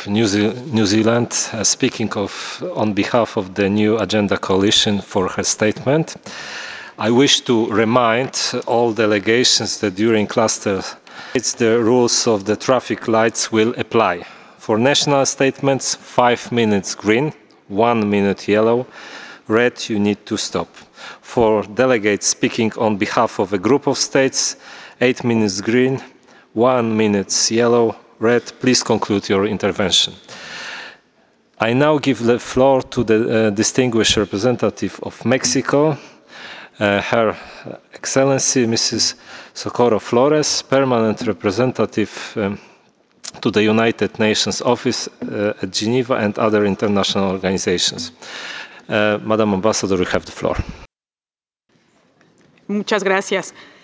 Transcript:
New Zealand, speaking on behalf of the New Agenda Coalition for her statement. I wish to remind all delegations that during cluster the rules of the traffic lights will apply. For national statements, 5 minutes green, 1 minute yellow, red you need to stop. For delegates speaking on behalf of a group of states, 8 minutes green, 1 minute yellow, red. Please conclude your intervention. I now give the floor to the distinguished representative of Mexico, Her Excellency Mrs. Socorro Flores, permanent representative to the United Nations Office at Geneva and other international organizations. Madam Ambassador, you have the floor. Muchas gracias.